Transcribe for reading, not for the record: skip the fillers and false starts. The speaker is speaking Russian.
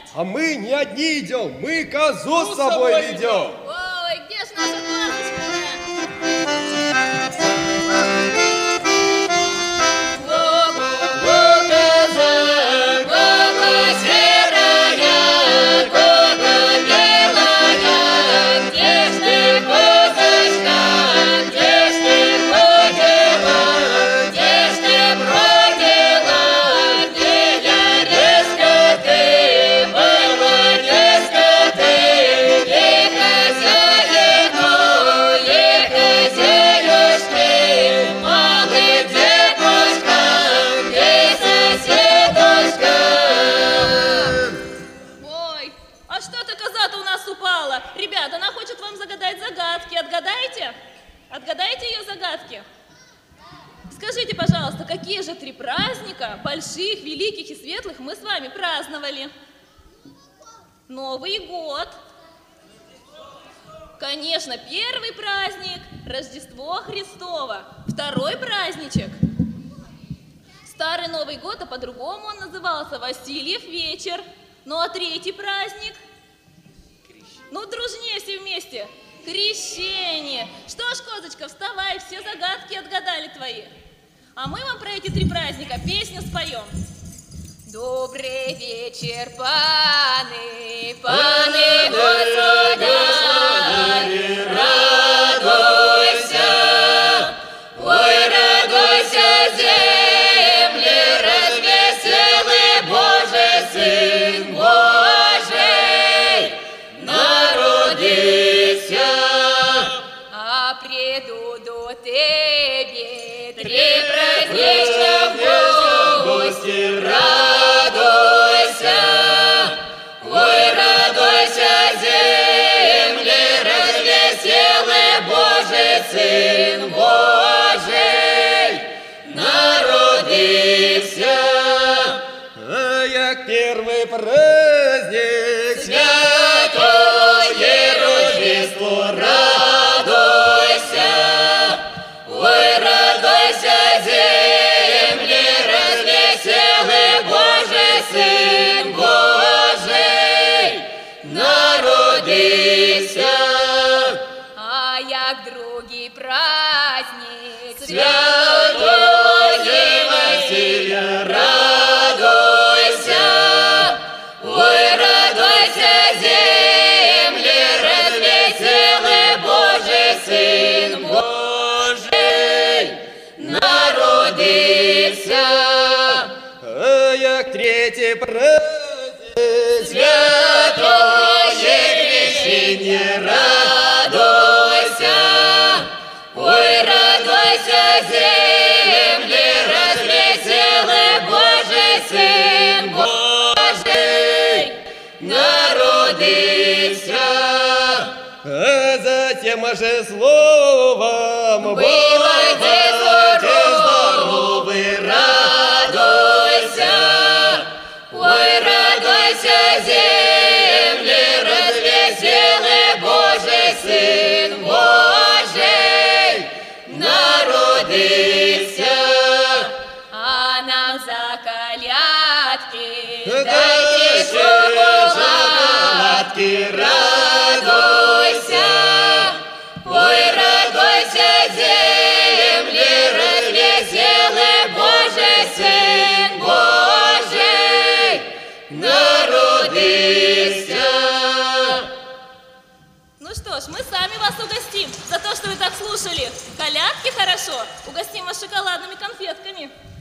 А мы не одни идем, мы козу с собой ведем. Ой, где ж наша козочка-то? Ребята, она хочет вам загадать загадки. Отгадайте? Отгадайте ее загадки? Скажите, пожалуйста, какие же 3 праздника, больших, великих и светлых, мы с вами праздновали? Новый год. Конечно, первый праздник – Рождество Христово. Второй праздничек – Старый Новый год, а по-другому он назывался Васильев вечер. Ну а третий праздник – ну, дружнее все вместе. Крещение. Что ж, козочка, вставай, все загадки отгадали твои. А мы вам про эти 3 праздника песню споем. Добрый вечер, паны, паны Господари, радуйся, ой, радуйся, земли, развеселый Божий Сын Божий, народися, а придуду тебе 3 праздничка в гости, радуйся, ой, радуйся, земли, развеселый Божий Сын Божий, народися. А як первый праздник Святое Рождество, радуйся, ой, радуйся, земли, развеселый Божий Сын Божий, народися. А як другий праздник, святое Василия, радуйся, ой, радуйся, земли, развеселый Божий Сын Божий, народися. А як третий праздник Святое крещение, радуйся, ой, радуйся, земли, развеселый Божий Сын Божий, народися. а затем же словом Бывайте здоровы, радуйся, ой, радуйся, земли, развеселый Божий Сын Божий, народися. А нам за колядки дайте шоколадки, радуйся, ой, радуйся, земли, развеселый Божий Сын Божий, народися. Ну что ж, мы сами вас угостим за то, что вы так слушали колядки хорошо. Угостим вас шоколадными конфетками.